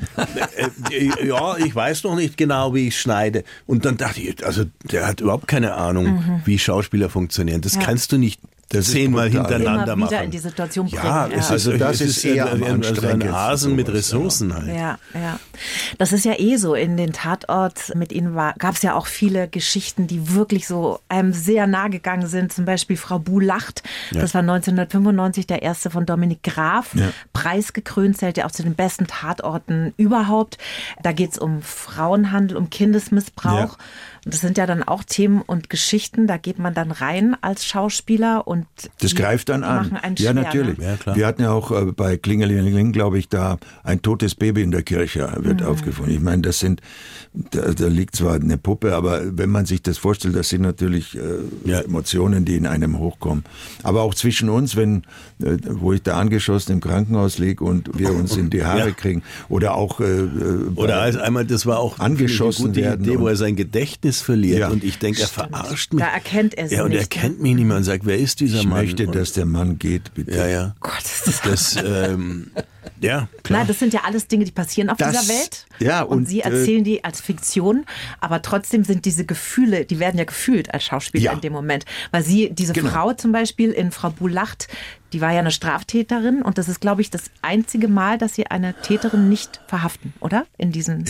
Ja, ich weiß noch nicht genau, wie ich schneide. Und dann dachte ich, also der hat überhaupt keine Ahnung, wie Schauspieler funktionieren. Das kannst du nicht 10-mal hintereinander machen. Wieder in die Situation bringen. Ja, das ist eher ein Hasen mit Ressourcen halt. Ja. Das ist ja so. In den Tatort mit Ihnen gab es ja auch viele Geschichten, die wirklich so einem sehr nahe gegangen sind. Zum Beispiel Frau Bu lacht. Das war 1995 der erste von Dominik Graf. Ja. Preisgekrönt, zählt ja auch zu den besten Tatorten überhaupt. Da geht es um Frauenhandel, um Kindesmissbrauch. Ja. Das sind ja dann auch Themen und Geschichten, da geht man dann rein als Schauspieler und das greift dann an. Ja, natürlich. Ne? Ja, klar. Wir hatten ja auch bei Klingelingeling, glaube ich, da ein totes Baby in der Kirche wird aufgefunden. Ich meine, da liegt zwar eine Puppe, aber wenn man sich das vorstellt, das sind natürlich Emotionen, die in einem hochkommen. Aber auch zwischen uns, wo ich da angeschossen im Krankenhaus liege und wir uns in die Haare kriegen oder auch oder als einmal, das war auch angeschossen eine gute werden Wo er sein Gedächtnis verliert und ich denke, er verarscht mich. Da erkennt er sie nicht. Und er kennt mich nicht mehr und sagt, wer ist dieser Mann? Ich möchte, dass der Mann geht, bitte. Ja. Gott, das ja, klar. Nein, das sind ja alles Dinge, die passieren auf dieser Welt. Ja, und Sie erzählen die als Fiktion, aber trotzdem sind diese Gefühle, die werden ja gefühlt als Schauspieler in dem Moment. Weil diese Frau zum Beispiel in Frau Bu lacht, die war ja eine Straftäterin und das ist, glaube ich, das einzige Mal, dass Sie eine Täterin nicht verhaften, oder? In diesen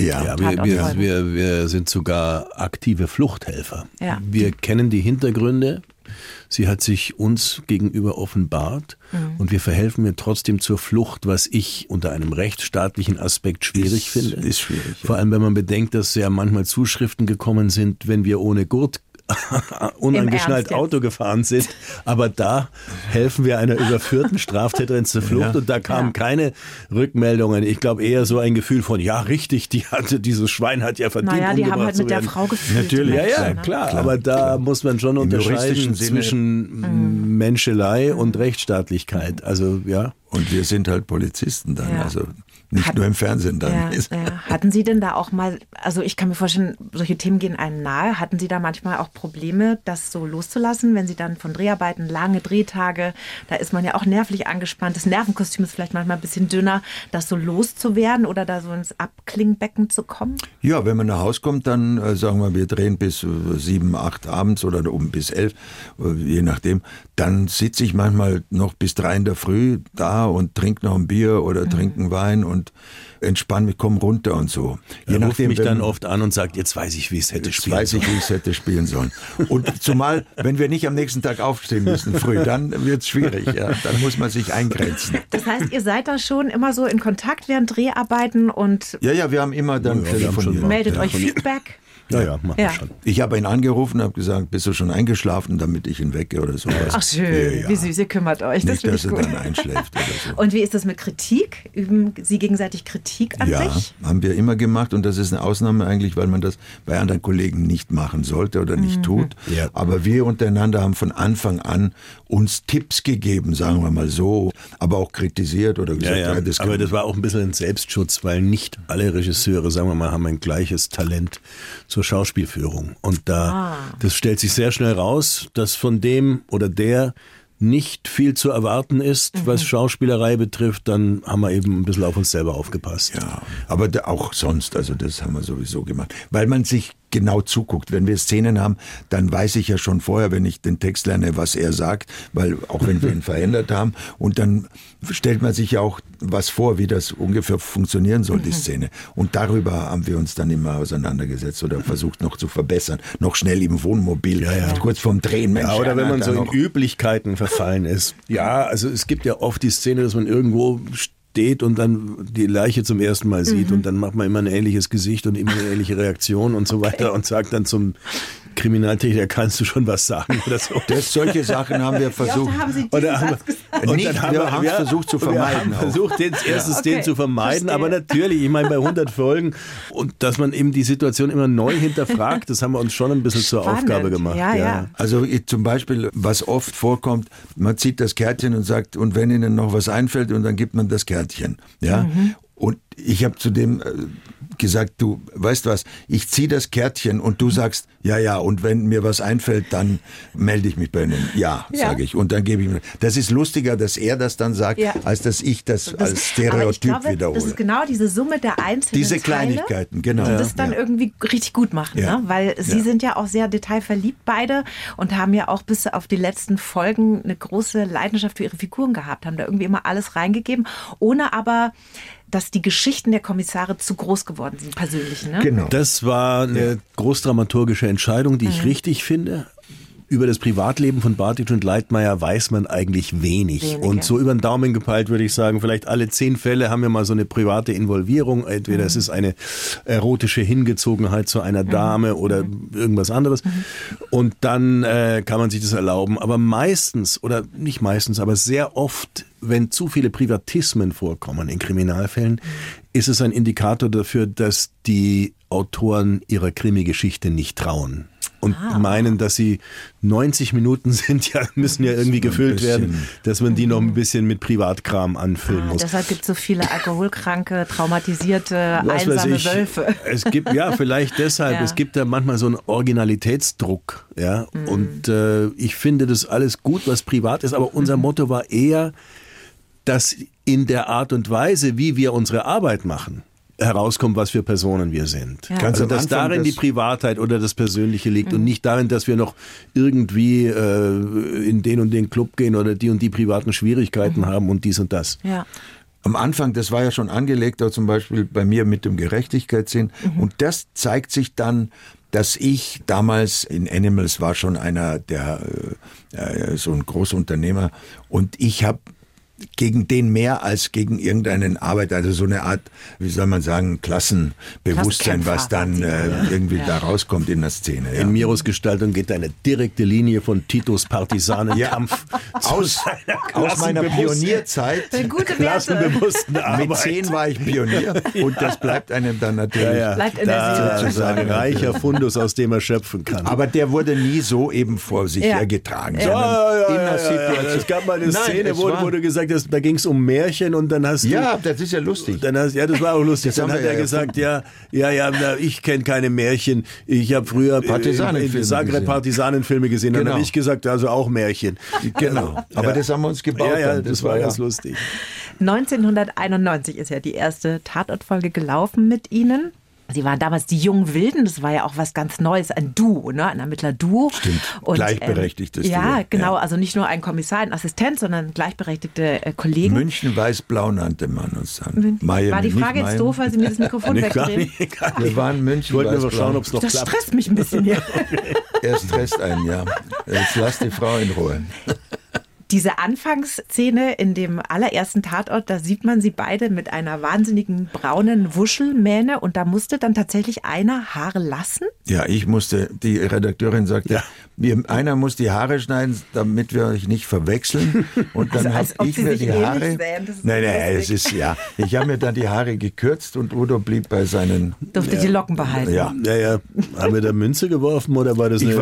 wir sind sogar aktive Fluchthelfer. Ja. Wir kennen die Hintergründe. Sie hat sich uns gegenüber offenbart und wir verhelfen ihr trotzdem zur Flucht, was ich unter einem rechtsstaatlichen Aspekt schwierig finde. Ist schwierig. Vor allem, wenn man bedenkt, dass ja manchmal Zuschriften gekommen sind, wenn wir ohne Gurt unangeschnallt Auto gefahren sind. Aber da helfen wir einer überführten Straftäterin zur Flucht und da kamen keine Rückmeldungen. Ich glaube eher so ein Gefühl von, ja richtig, dieses Schwein hat ja verdient, die haben halt mit der Frau gefühlt. Natürlich, klar. Aber da muss man schon unterscheiden zwischen Menschelei und Rechtsstaatlichkeit. Also Und wir sind halt Polizisten dann, also nicht nur im Fernsehen dann. Hatten Sie denn da auch mal, also ich kann mir vorstellen, solche Themen gehen einem nahe, hatten Sie da manchmal auch Probleme, das so loszulassen, wenn Sie dann von Dreharbeiten, lange Drehtage, da ist man ja auch nervlich angespannt, das Nervenkostüm ist vielleicht manchmal ein bisschen dünner, das so loszuwerden oder da so ins Abklingbecken zu kommen? Ja, wenn man nach Hause kommt, dann sagen wir drehen bis 7, 8 abends oder bis 11, je nachdem, dann sitze ich manchmal noch bis 3 in der Früh da und trinke noch ein Bier oder trinke einen Wein und entspanne mich, komme runter und so. Er ruft mich dann oft an und sagt, jetzt weiß ich, wie es hätte spielen sollen. Jetzt weiß ich, wie es hätte spielen sollen. Und zumal, wenn wir nicht am nächsten Tag aufstehen müssen früh, dann wird es schwierig. Ja? Dann muss man sich eingrenzen. Das heißt, ihr seid da schon immer so in Kontakt während Dreharbeiten und... Ja, wir haben immer dann telefoniert. Meldet euch Feedback? Ja, machen wir schon. Ich habe ihn angerufen und habe gesagt, bist du schon eingeschlafen, damit ich ihn wecke oder sowas. Ach schön, wie süß, ihr kümmert euch. Nicht, dass er dann einschläft oder so. Und wie ist das mit Kritik? Üben Sie gegenseitig Kritik an sich? Ja, haben wir immer gemacht und das ist eine Ausnahme eigentlich, weil man das bei anderen Kollegen nicht machen sollte oder nicht tut. Ja. Aber wir untereinander haben von Anfang an uns Tipps gegeben, sagen wir mal so, aber auch kritisiert oder gesagt, aber das war auch ein bisschen ein Selbstschutz, weil nicht alle Regisseure, sagen wir mal, haben ein gleiches Talent zur Schauspielführung. Und das stellt sich sehr schnell raus, dass von dem oder der nicht viel zu erwarten ist, was Schauspielerei betrifft, dann haben wir eben ein bisschen auf uns selber aufgepasst. Ja, aber auch sonst, also das haben wir sowieso gemacht. Weil man sich genau zuguckt. Wenn wir Szenen haben, dann weiß ich ja schon vorher, wenn ich den Text lerne, was er sagt, weil auch wenn wir ihn verändert haben, und dann stellt man sich ja auch was vor, wie das ungefähr funktionieren soll, die Szene. Und darüber haben wir uns dann immer auseinandergesetzt oder versucht noch zu verbessern. Noch schnell im Wohnmobil, kurz vorm Drehen. Mensch, oder wenn man so in Üblichkeiten verfallen ist. Ja, also es gibt ja oft die Szene, dass man irgendwo steht und dann die Leiche zum ersten Mal sieht und dann macht man immer ein ähnliches Gesicht und immer eine ähnliche Reaktion und so weiter und sagt dann zum Kriminaltechniker, kannst du schon was sagen oder so. Solche Sachen haben wir versucht. Haben Sie diesen Satz gesagt? Wir haben es versucht zu vermeiden. Wir haben versucht, den zu vermeiden, verstehe. aber natürlich, ich meine bei 100 Folgen und dass man eben die Situation immer neu hinterfragt, das haben wir uns schon ein bisschen zur Aufgabe gemacht. Ja. Also zum Beispiel, was oft vorkommt, man zieht das Kärtchen und sagt, und wenn Ihnen noch was einfällt, und dann gibt man das Kärtchen. Ja? Und ich habe zu dem gesagt, du weißt was, ich ziehe das Kärtchen und du sagst, ja, und wenn mir was einfällt, dann melde ich mich bei Ihnen. Ja, sage ich. Und dann gebe ich mir. Das ist lustiger, dass er das dann sagt, als dass ich das als Stereotyp wiederhole. Das ist genau diese Summe der einzelnen Diese Teile, Kleinigkeiten, genau. die das dann irgendwie richtig gut machen. Ne? Weil Sie sind ja auch sehr detailverliebt beide und haben ja auch bis auf die letzten Folgen eine große Leidenschaft für Ihre Figuren gehabt, haben da irgendwie immer alles reingegeben, ohne aber dass die Geschichten der Kommissare zu groß geworden sind, persönlich. Ne? Genau. Das war eine großdramaturgische Entscheidung, die ich richtig finde. Über das Privatleben von Bartitsch und Leitmayr weiß man eigentlich wenig. Und so über den Daumen gepeilt würde ich sagen, vielleicht alle 10 Fälle haben wir mal so eine private Involvierung. Entweder es ist eine erotische Hingezogenheit zu einer Dame oder irgendwas anderes. Und dann kann man sich das erlauben. Aber meistens, oder nicht meistens, aber sehr oft, wenn zu viele Privatismen vorkommen in Kriminalfällen, ist es ein Indikator dafür, dass die Autoren ihrer Krimi-Geschichte nicht trauen. Und meinen, dass sie 90 Minuten sind, müssen ja irgendwie gefüllt werden, dass man die noch ein bisschen mit Privatkram anfüllen muss. Deshalb gibt es so viele alkoholkranke, traumatisierte, einsame Wölfe. Es gibt, vielleicht deshalb, es gibt da manchmal so einen Originalitätsdruck. Ja? Und ich finde das alles gut, was privat ist, aber unser Motto war eher, dass in der Art und Weise, wie wir unsere Arbeit machen, herauskommt, was für Personen wir sind. Ja. Also dass darin die Privatheit oder das Persönliche liegt und nicht darin, dass wir noch irgendwie in den und den Club gehen oder die und die privaten Schwierigkeiten haben und dies und das. Ja. Am Anfang, das war ja schon angelegt, zum Beispiel bei mir mit dem Gerechtigkeitssinn. Und das zeigt sich dann, dass ich damals in Animals war schon einer, der so ein Großunternehmer, und ich habe gegen den mehr als gegen irgendeinen Arbeiter, also so eine Art, wie soll man sagen, Klassenbewusstsein, was dann irgendwie da rauskommt in der Szene. Ja. In Miros Gestaltung geht eine direkte Linie von Titos Partisanenkampf aus meiner Pionierzeit, klassenbewussten Arbeit. Mit 10 war ich Pionier und das bleibt einem dann natürlich bleibt in der Seele. Sozusagen reicher Fundus, aus dem er schöpfen kann. Aber der wurde nie so eben vor sich hergetragen, sondern in der Situation. Es gab mal eine Szene, wo du gesagt hast, da ging es um Märchen und dann hast du... Ja, das ist ja lustig. Das war auch lustig. Dann hat er gesagt, ich kenne keine Märchen. Ich habe früher in Zagreb Partisanenfilme gesehen. Dann habe ich gesagt, also auch Märchen. Genau. Aber das haben wir uns gebaut. Ja, das war ganz lustig. 1991 ist ja die erste Tatortfolge gelaufen mit Ihnen. Sie waren damals die jungen Wilden, das war ja auch was ganz Neues, ein Duo, ne? Ein Ermittler-Duo. Stimmt, und, gleichberechtigtes Duo. Ja, genau, also nicht nur ein Kommissar, ein Assistent, sondern gleichberechtigte Kollegen. München weiß-blau nannte man uns dann. War die Frage jetzt doof, weil Sie mir das Mikrofon wegdrehen? Wir waren München weiß-blau. Wollten wir schauen, ob es noch klappt. Das stresst mich ein bisschen hier. Er stresst einen, ja. Jetzt lass die Frau in Ruhe. Diese Anfangsszene in dem allerersten Tatort, da sieht man sie beide mit einer wahnsinnigen braunen Wuschelmähne und da musste dann tatsächlich einer Haare lassen? Ja, ich musste, die Redakteurin sagte, einer muss die Haare schneiden, damit wir euch nicht verwechseln. Und dann habe ich mir die Haare... Nein, es ist, ich habe mir dann die Haare gekürzt und Udo blieb bei seinen... Durfte die Locken behalten. Ja. Haben wir da Münze geworfen oder war das eine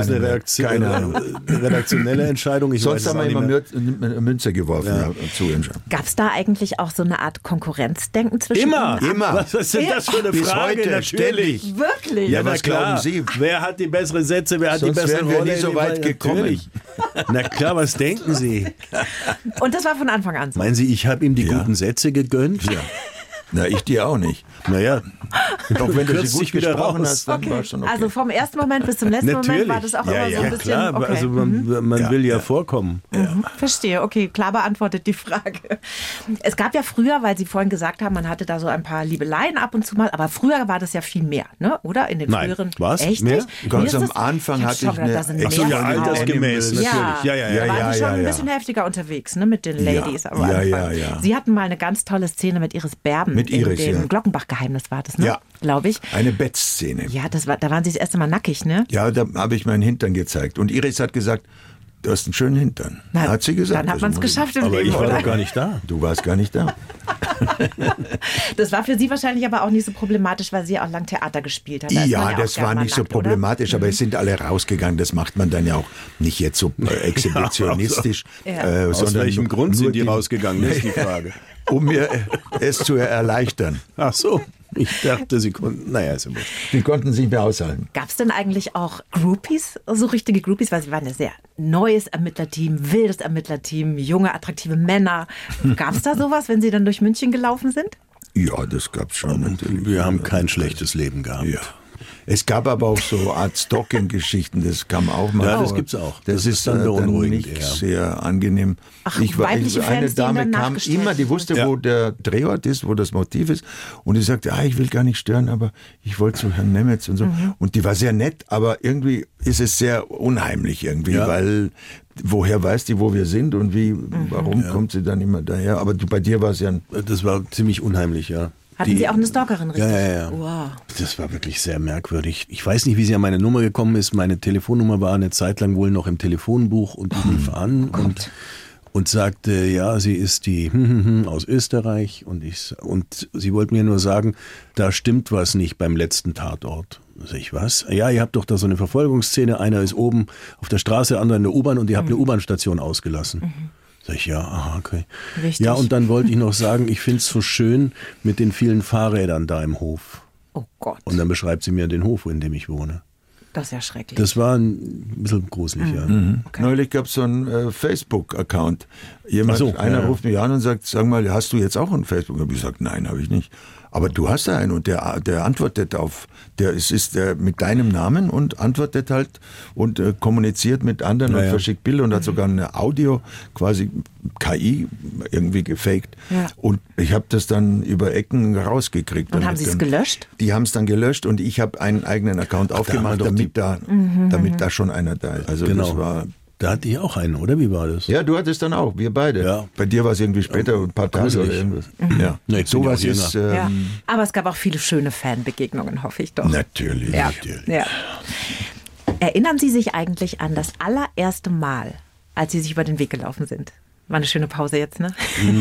redaktionelle Entscheidung? Sonst haben wir immer Münze geworfen. Gab es da eigentlich auch so eine Art Konkurrenzdenken zwischen Immer. Was ist denn das für eine Bis Frage? heute, Natürlich. Ständig. Wirklich? Ja, was glauben Sie? Wer hat die besseren Sätze, wer hat Sonst die besseren wären wir Rolle? nie so weit gekommen. Natürlich. Na klar, was denken Sie? Und das war von Anfang an so? Meinen Sie, ich habe ihm die guten Sätze gegönnt? Ja. Na, ich dir auch nicht. Naja, Doch wenn du sie gut wieder gesprochen raus. hast, dann war schon okay. Also vom ersten Moment bis zum letzten Moment war das auch immer so ein bisschen... klar, okay. also man will ja vorkommen. Verstehe, okay, klar beantwortet die Frage. Es gab ja früher, weil Sie vorhin gesagt haben, man hatte da so ein paar Liebeleien ab und zu mal, aber früher war das ja viel mehr, ne? Oder? In den früheren... Was? Echt Mehr? nicht? Ganz Mir ist am Anfang hatte ich eine... da sind Ach so, mehr ja, Frauen. altersgemäß, natürlich. Da waren Sie schon ein bisschen heftiger unterwegs, ne? Mit den Ladies am Anfang. Ja. Sie hatten mal eine ganz tolle Szene mit Iris Berben. Mit Iris, in dem ja. Glockenbach-Geheimnis war das, ne? Ja. Glaube ich. Eine Bettszene. Ja, da waren Sie das erste Mal nackig, ne? Ja, da habe ich meinen Hintern gezeigt. Und Iris hat gesagt, du hast einen schönen Hintern. Na, hat sie gesagt. Dann hat man es geschafft im Aber Leben, ich war oder? doch gar nicht da. Du warst gar nicht da. Das war für Sie wahrscheinlich aber auch nicht so problematisch, weil Sie ja auch lang Theater gespielt haben. Da ist man Ja, auch das gern war mal nicht so nackt, oder? problematisch, aber es sind alle rausgegangen. Das macht man dann ja auch nicht jetzt so exhibitionistisch. Ja. Aus sondern welchem Grund nur sind die rausgegangen, das ist die Frage. Um mir es zu erleichtern. Ach so, ich dachte, sie konnten, naja, ist ja wurscht. Die konnten sich mehr aushalten. Gab es denn eigentlich auch Groupies, so richtige Groupies? Weil Sie waren ja sehr neues Ermittlerteam, wildes Ermittlerteam, junge, attraktive Männer. Gab es da sowas, wenn Sie dann durch München gelaufen sind? Ja, das gab's schon natürlich. Wir haben kein schlechtes Leben gehabt. Ja. Es gab aber auch so Art Stalking-Geschichten, das kam auch mal Ja, vor. das gibt's auch. Das Das ist ist dann dann beunruhigend nicht eher. sehr angenehm. Ach, eine weibliche Fans, die Dame Ihnen dann kam nachgestellt immer, die wusste, wo der Drehort ist, wo das Motiv ist. Und die sagte, ich will gar nicht stören, aber ich wollte zu Herrn Nemetz und so. Und die war sehr nett, aber irgendwie ist es sehr unheimlich irgendwie, weil woher weiß die, wo wir sind und warum kommt sie dann immer daher? Aber bei dir war es ja Das war ziemlich unheimlich, ja. Hatten Sie auch eine Stalkerin, richtig? Ja. Wow. Das war wirklich sehr merkwürdig. Ich weiß nicht, wie sie an meine Nummer gekommen ist. Meine Telefonnummer war eine Zeit lang wohl noch im Telefonbuch und die rief an und sagte, ja, sie ist die aus Österreich und sie wollte mir nur sagen, da stimmt was nicht beim letzten Tatort. Sag ich, was? Ja, ihr habt doch da so eine Verfolgungsszene, einer ist oben auf der Straße, der andere in der U-Bahn und ihr habt eine U-Bahn-Station ausgelassen. Sag ich, ja, aha, okay. Richtig. Ja, und dann wollte ich noch sagen, ich finde es so schön mit den vielen Fahrrädern da im Hof. Oh Gott, Und dann beschreibt sie mir den Hof, in dem ich wohne. das ist ja schrecklich. Das war ein bisschen gruselig, ja. Okay. Neulich gab es so einen Facebook-Account. Einer ruft mich an und sagt, sag mal, hast du jetzt auch einen Facebook? Und ich sage, nein, habe ich nicht. Aber du hast da einen und der antwortet ist mit deinem Namen und antwortet halt und kommuniziert mit anderen und verschickt Bilder und hat sogar eine Audio, quasi KI irgendwie gefaked. Ja. Und ich habe das dann über Ecken rausgekriegt. Und haben Sie es gelöscht? Die haben es dann gelöscht und ich habe einen eigenen Account aufgemacht, damit da schon einer da ist. Also Genau. das war... Da hatte ich auch einen, oder? Wie war das? Ja, du hattest dann auch, wir beide. Ja. Bei dir war es irgendwie später, ein paar Tage oder irgendwas. Ja. Nee, ich bin Sowas ja auch ist... Ja. Aber es gab auch viele schöne Fanbegegnungen, hoffe ich doch. Natürlich. Ja. Natürlich. Ja. Erinnern Sie sich eigentlich an das allererste Mal, als Sie sich über den Weg gelaufen sind? War eine schöne Pause jetzt, ne?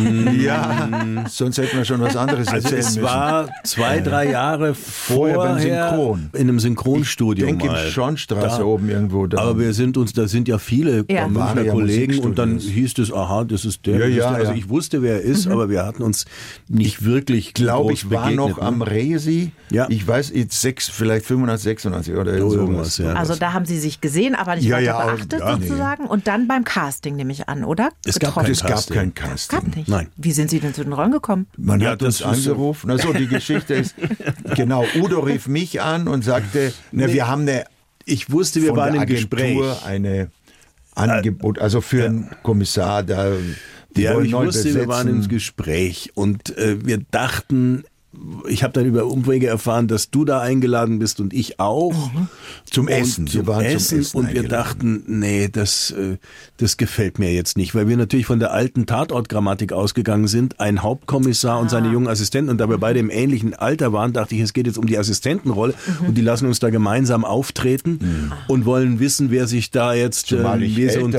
Ja, sonst hätten wir schon was anderes Also erzählen es müssen. war 2-3 Jahre Vorher beim Synchron. in einem Synchronstudio Ich denke, mal. in Schornstraße oben irgendwo da. Aber da sind ja viele Ja. Münchner Waren ja Kollegen und dann Musikstudios. hieß es, aha, das ist der. Ja, das ist ja, der. Also ja. ich wusste, wer er ist, aber wir hatten uns nicht wirklich glaube, groß ich war begegnet, noch ne? am Resi. Ja. Ich weiß, jetzt vielleicht 85, 86 oder irgendwas, ja. Also da haben Sie sich gesehen, aber nicht Ja, weiter ja, beachtet ja, nee. sozusagen. Und dann beim Casting nehme ich an, oder? Es gab Getroffen. Es gab Casting. kein Casting. Gab nicht. Nein. Wie sind Sie denn zu den Rollen gekommen? Man Ja, hat uns das ist so. angerufen. Also die Geschichte ist, genau, Udo rief mich an und sagte, wir haben Ich wusste, wir von waren der im Gespräch. Agentur eine Angebot, also für einen Kommissar, die wollen Ich neu wusste, wir waren im besetzen. Gespräch und wir dachten, ich habe dann über Umwege erfahren, dass du da eingeladen bist und ich auch. Zum Und Essen. Zum Wir waren Essen. zum Essen und wir eingeladen. dachten, nee, das gefällt mir jetzt nicht, weil wir natürlich von der alten Tatortgrammatik ausgegangen sind. Ein Hauptkommissar und seine jungen Assistenten und da wir beide im ähnlichen Alter waren, dachte ich, es geht jetzt um die Assistentenrolle und die lassen uns da gemeinsam auftreten und wollen wissen, wer sich da jetzt Zumal ich wie so ein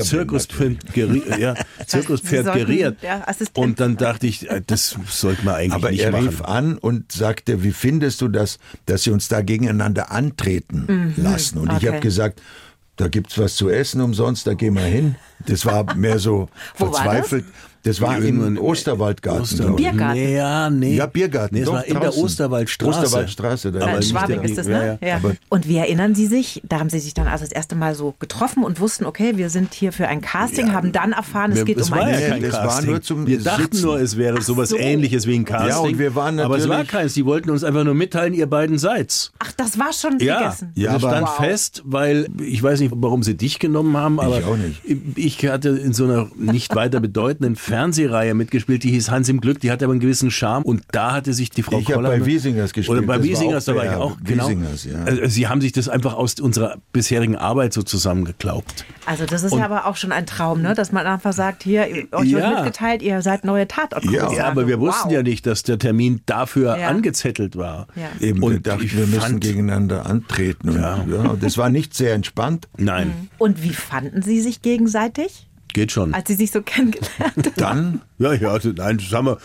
älter bin, Zirkuspferd sollten geriert. der Assistent Und dann dachte ich, das sollte man eigentlich Aber nicht er machen. rief an und sagte, wie findest du das, dass sie uns da gegeneinander antreten lassen? Und ich Okay. habe gesagt, da gibt's was zu essen umsonst, da gehen wir hin. Das war mehr so Wo war verzweifelt. Das war im Osterwaldgarten. Biergarten. Ja, Biergarten. Nee, es war in der Osterwaldstraße. Osterwaldstraße. In Schwabing ist das, ne? Ja. Und wie erinnern Sie sich, da haben Sie sich dann also das erste Mal so getroffen und wussten, okay, wir sind hier für ein Casting, haben dann erfahren, es geht um ein... Das war nur wir dachten nur, es wäre sowas Ähnliches wie ein Casting. Ja, und wir waren aber es war keins, die wollten uns einfach nur mitteilen, ihr beiden seid's. Ach, das war schon gegessen? Ja, das stand fest, weil, ich weiß nicht, warum sie dich genommen haben, aber ich auch nicht. Ich hatte in so einer nicht weiter bedeutenden Fernsehreihe mitgespielt, die hieß Hans im Glück, die hatte aber einen gewissen Charme und da hatte sich die Frau Koller... Ich habe bei Wiesingers gespielt. Oder bei Wiesingers, da war ich auch, genau. Ja. Sie haben sich das einfach aus unserer bisherigen Arbeit so zusammengeklaubt. Also das ist ja aber auch schon ein Traum, ne? Dass man einfach sagt, hier, euch wird mitgeteilt, ihr seid neue Tatortkommissare. Ja, aber wir wussten ja nicht, dass der Termin dafür angezettelt war. Ja. Eben, und wir müssen gegeneinander antreten. Und das war nicht sehr entspannt. Nein. Und wie fanden Sie sich gegenseitig? Geht schon. Als Sie sich so kennengelernt haben? Dann? Nein, das haben wir.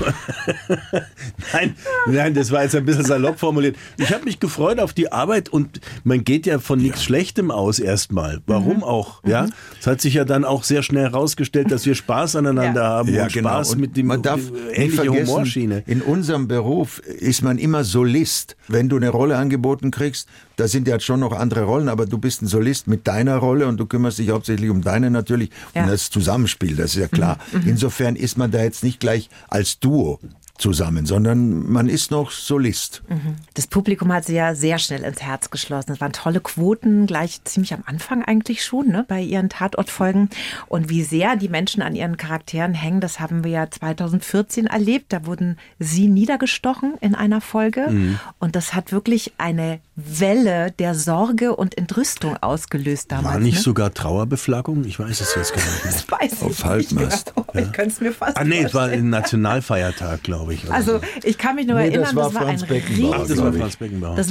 Nein, das war jetzt ein bisschen salopp formuliert. Ich habe mich gefreut auf die Arbeit und man geht ja von nichts Schlechtem aus erstmal. Warum auch? Ja, es hat sich ja dann auch sehr schnell herausgestellt, dass wir Spaß aneinander haben und Spaß und mit dem ähnliche Humorschiene. In unserem Beruf ist man immer Solist. Wenn du eine Rolle angeboten kriegst, da sind ja schon noch andere Rollen, aber du bist ein Solist mit deiner Rolle und du kümmerst dich hauptsächlich um deine natürlich. Und das Zusammenspiel, das ist ja klar. Insofern ist man da jetzt nicht gleich als Duo zusammen, sondern man ist noch Solist. Das Publikum hat sie ja sehr schnell ins Herz geschlossen. Es waren tolle Quoten, gleich ziemlich am Anfang eigentlich schon, ne, bei ihren Tatortfolgen. Und wie sehr die Menschen an ihren Charakteren hängen, das haben wir ja 2014 erlebt. Da wurden sie niedergestochen in einer Folge. Und das hat wirklich eine Welle der Sorge und Entrüstung ausgelöst damals. War nicht sogar Trauerbeflaggung? Ich weiß es jetzt gar nicht mehr. Das weiß auf Halbmast. Genau. Ich könnte es mir fast vorstellen. Es war ein Nationalfeiertag, glaube ich. Also ich kann mich nur erinnern, das war Franz Beckenbauer. Das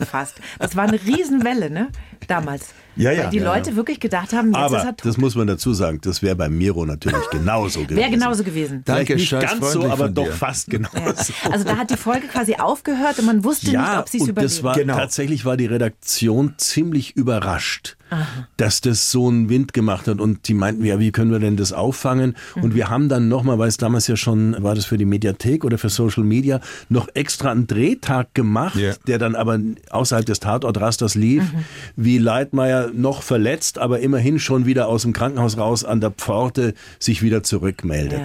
war eine Riesenwelle, ne? Damals. Weil die Leute wirklich gedacht haben, jetzt ist er tot. Das muss man dazu sagen, das wäre bei Miro natürlich genauso gewesen. Wäre genauso gewesen. Danke, nicht ganz so, aber doch fast genauso. Ja. Also da hat die Folge quasi aufgehört und man wusste nicht, ob sie es überlebt. Tatsächlich war die Redaktion ziemlich überrascht, dass das so einen Wind gemacht hat und die meinten, ja, wie können wir denn das auffangen? Und wir haben dann nochmal, weil es damals ja schon, war das für die Mediathek oder für Social Media, noch extra einen Drehtag gemacht, der dann aber außerhalb des Tatortrasters lief, wie Leitmayr noch verletzt, aber immerhin schon wieder aus dem Krankenhaus raus an der Pforte sich wieder zurückmeldet.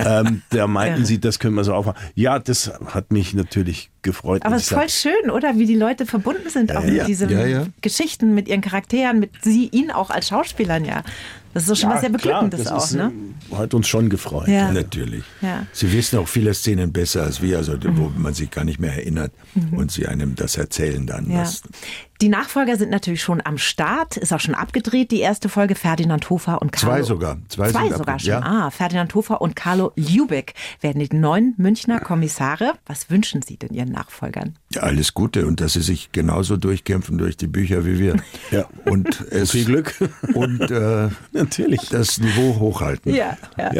Da meinten sie, das können wir so aufmachen. Ja, das hat mich natürlich gefreut. Aber es ist voll schön, oder? Wie die Leute verbunden sind auch mit diesen Geschichten, mit ihren Charakteren, mit ihnen auch als Schauspielern, Das ist so schon was sehr Beglückendes auch, ne? Hat uns schon gefreut. Ja. Natürlich. Ja. Sie wissen auch viele Szenen besser als wir, also wo man sich gar nicht mehr erinnert und sie einem das erzählen dann. Ja. Die Nachfolger sind natürlich schon am Start, ist auch schon abgedreht, die erste Folge. Ferdinand Hofer und Carlo. Zwei sogar schon. Ja. Ferdinand Hofer und Carlo Ljubek werden die neuen Münchner Kommissare. Was wünschen Sie denn Ihren Nachfolgern? Ja, alles Gute und dass sie sich genauso durchkämpfen durch die Bücher wie wir. Ja. Und viel Glück. Und natürlich das Niveau hochhalten. Ja.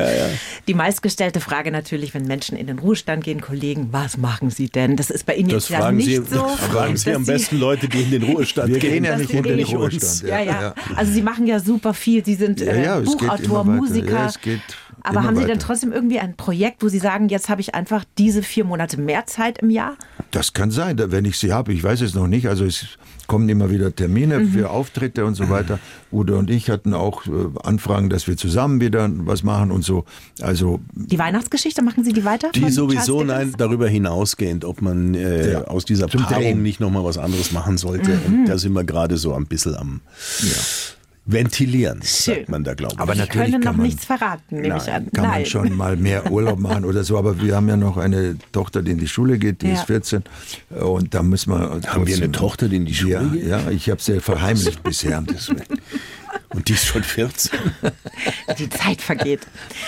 Die meistgestellte Frage natürlich, wenn Menschen in den Ruhestand gehen, Kollegen, was machen Sie denn? Das ist bei Ihnen jetzt ja nicht so. Das fragen Sie am besten Leute, die in den Ruhestand gehen. Wir gehen ja nicht in den Ruhestand. Ja. Also Sie machen ja super viel. Sie sind Buchautor, Musiker. Aber haben Sie denn trotzdem irgendwie ein Projekt, wo Sie sagen, jetzt habe ich einfach diese 4 Monate mehr Zeit im Jahr? Das kann sein, wenn ich sie habe. Ich weiß es noch nicht. Also es kommen immer wieder Termine für Auftritte und so weiter. Udo und ich hatten auch Anfragen, dass wir zusammen wieder was machen und so. Also die Weihnachtsgeschichte, machen Sie die weiter? Die sowieso, nein, darüber hinausgehend, ob man aus dieser Paarung nicht nochmal was anderes machen sollte. Und da sind wir gerade so ein bisschen am ventilieren, sagt man da, glaube ich. Aber natürlich können noch nichts verraten, nehme ich an. Kann man schon mal mehr Urlaub machen oder so, aber wir haben ja noch eine Tochter, die in die Schule geht, die ist 14 und da müssen wir... Haben wir eine Tochter, die in die Schule geht? Ja, ich habe sie verheimlicht bisher. Und die ist schon 14. Die Zeit vergeht.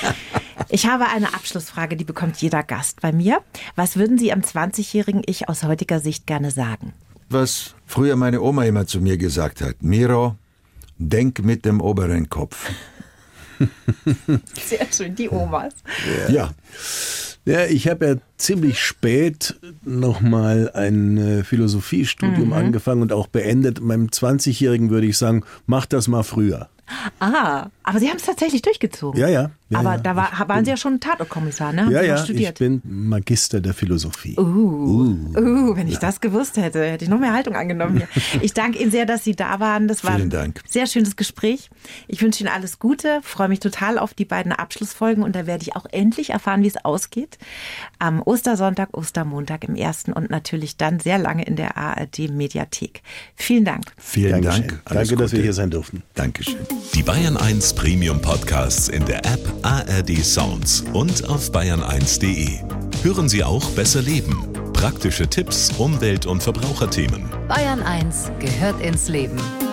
Ich habe eine Abschlussfrage, die bekommt jeder Gast bei mir. Was würden Sie am 20-jährigen Ich aus heutiger Sicht gerne sagen? Was früher meine Oma immer zu mir gesagt hat: Miro, denk mit dem oberen Kopf. Sehr schön, die Omas. Ja, ich habe ja ziemlich spät nochmal ein Philosophiestudium angefangen und auch beendet. Meinem 20-Jährigen würde ich sagen, mach das mal früher. Aber Sie haben es tatsächlich durchgezogen. Ja. Aber da waren Sie ja schon Tatortkommissar, ne? Haben Sie studiert? Ich bin Magister der Philosophie. Wenn ich das gewusst hätte, hätte ich noch mehr Haltung angenommen. Ich danke Ihnen sehr, dass Sie da waren. Das war ein sehr schönes Gespräch. Ich wünsche Ihnen alles Gute, freue mich total auf die beiden Abschlussfolgen und da werde ich auch endlich erfahren, wie es ausgeht. Am Ostersonntag, Ostermontag im 1. und natürlich dann sehr lange in der ARD-Mediathek. Vielen Dank. Vielen Dank. Danke, dass wir hier sein durften. Dankeschön. Die Bayern 1 Premium Podcasts in der App ARD Sounds und auf bayern1.de. Hören Sie auch Besser Leben. Praktische Tipps, Umwelt- und Verbraucherthemen. Bayern 1 gehört ins Leben.